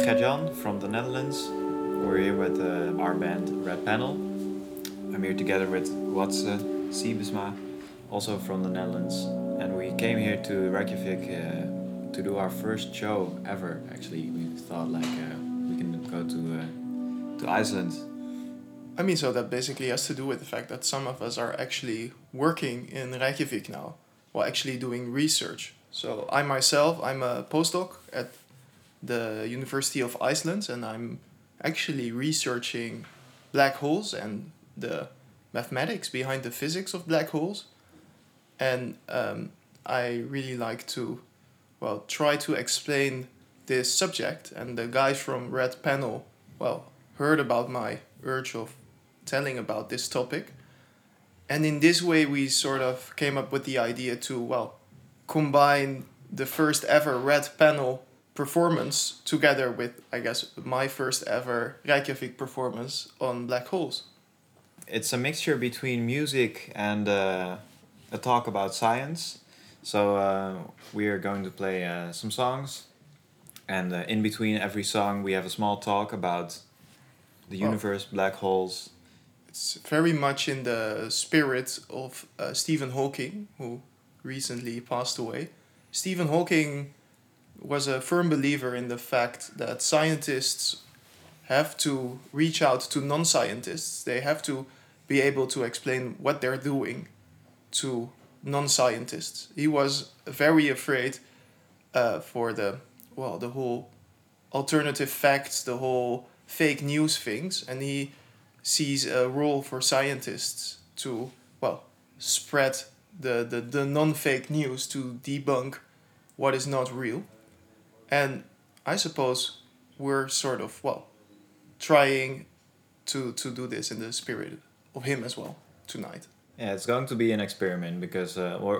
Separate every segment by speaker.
Speaker 1: Gert-Jan from the Netherlands. We're here with our band Red Panel. I'm here together with Watse Siebesma, also from the Netherlands. And we came here to Reykjavik to do our first show ever. Actually, we thought we can go to Iceland.
Speaker 2: I mean, so that basically has to do with the fact that some of us are actually working in Reykjavik now, while actually doing research. So I'm a postdoc at the University of Iceland, and I'm actually researching black holes and the mathematics behind the physics of black holes. And I really like to, try to explain this subject. And the guys from Red Panel, heard about my urge of telling about this topic. And in this way, we sort of came up with the idea to, combine the first ever Red Panel performance together with, I guess, my first ever Reykjavik performance on black holes.
Speaker 1: It's a mixture between music and a talk about science. So we are going to play some songs, and in between every song we have a small talk about the universe, black holes.
Speaker 2: It's very much in the spirit of Stephen Hawking, who recently passed away. Stephen Hawking was a firm believer in the fact that scientists have to reach out to non-scientists. They have to be able to explain what they're doing to non-scientists. He was very afraid for the whole alternative facts, the whole fake news things, and he sees a role for scientists to spread the non-fake news, to debunk what is not real. And I suppose we're sort of trying to do this in the spirit of him as well tonight.
Speaker 1: Yeah, it's going to be an experiment because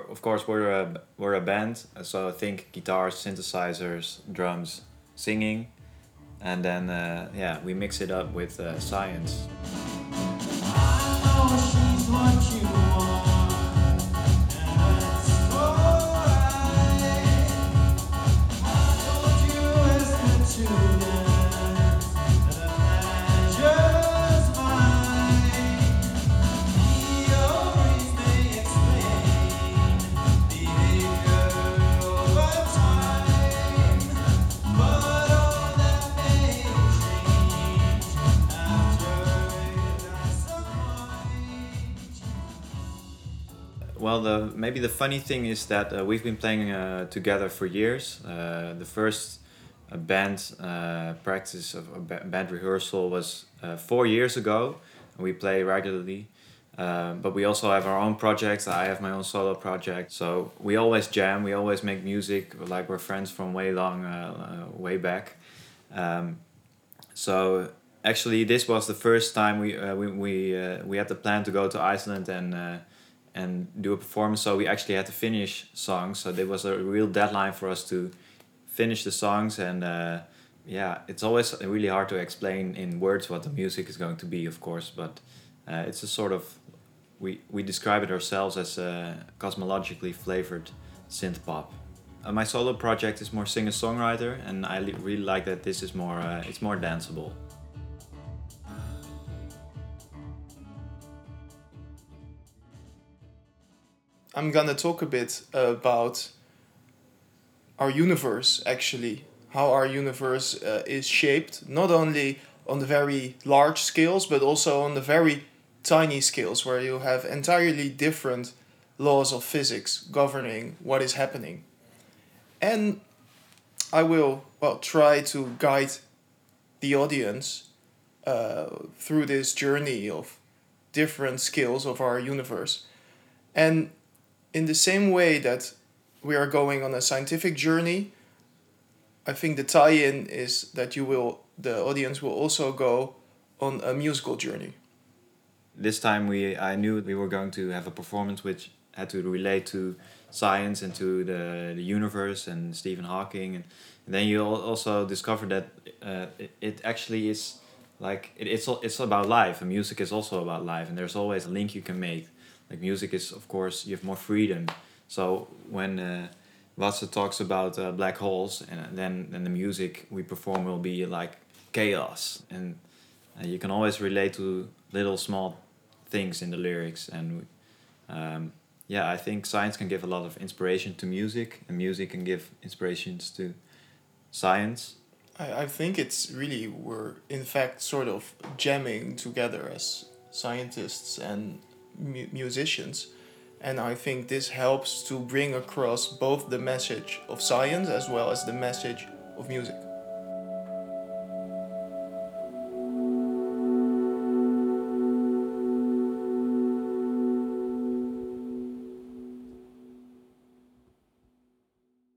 Speaker 1: we're a band, so I think guitars, synthesizers, drums, singing, and then we mix it up with science. I know she's what you want. Well, maybe the funny thing is that we've been playing together for years. The first band practice of band rehearsal was 4 years ago. We play regularly, but we also have our own projects. I have my own solo project, so we always jam. We always make music like we're friends from way back. So actually, this was the first time we had the plan to go to Iceland and do a performance, so we actually had to finish songs. So there was a real deadline for us to finish the songs, and it's always really hard to explain in words what the music is going to be, of course, but it's a sort of, we describe it ourselves as a cosmologically flavored synth pop. My solo project is more singer-songwriter, and I really like that this is more, it's more danceable.
Speaker 2: I'm gonna talk a bit about our universe, actually. How our universe is shaped, not only on the very large scales, but also on the very tiny scales, where you have entirely different laws of physics governing what is happening. And I will, try to guide the audience through this journey of different scales of our universe. And in the same way that we are going on a scientific journey, I think the tie-in is that the audience will also go on a musical journey.
Speaker 1: This time I knew we were going to have a performance which had to relate to science and to the universe and Stephen Hawking, and then you also discover that it actually is it's about life, and music is also about life, and there's always a link you can make. Like music is, of course, you have more freedom. So when Watson talks about black holes, and then the music we perform will be like chaos, and you can always relate to little small things in the lyrics. And yeah, I think science can give a lot of inspiration to music, and music can give inspirations to science.
Speaker 2: I think it's really, we're in fact sort of jamming together as scientists and musicians. And I think this helps to bring across both the message of science as well as the message of music.